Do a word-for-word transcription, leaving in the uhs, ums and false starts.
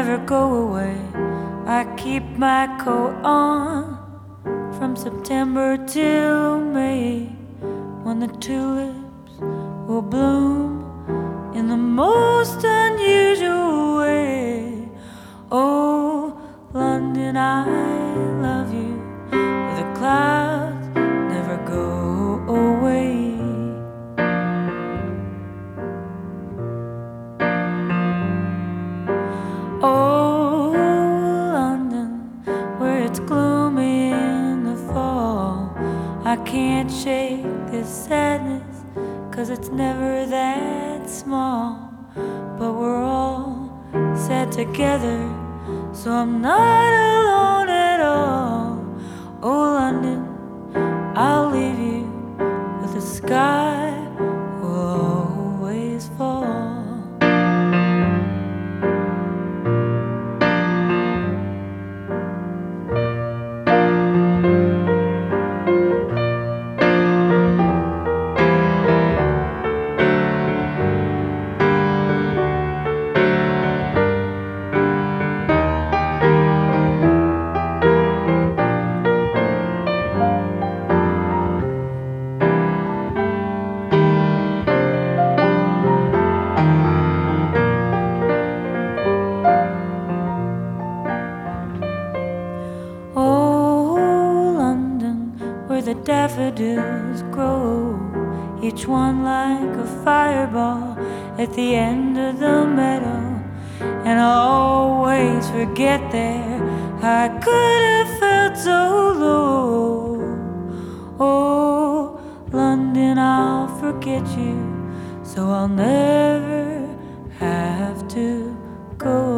never go away. I keep my coat on from September till May, when the tulips will bloom in the most unusual way. Oh, London, I love you, where the clouds never go away. Oh, London, where it's gloomy in the fall, I can't shake this sadness, 'cause it's never that small. But we're all sad together, so I'm not alone at all. Oh, London, I'll leave you, but the sky will always fall. The daffodils grow, each one like a fireball at the end of the meadow. And I always forget there how I could have felt so low. Oh, London, I'll forget you, so I'll never have to go.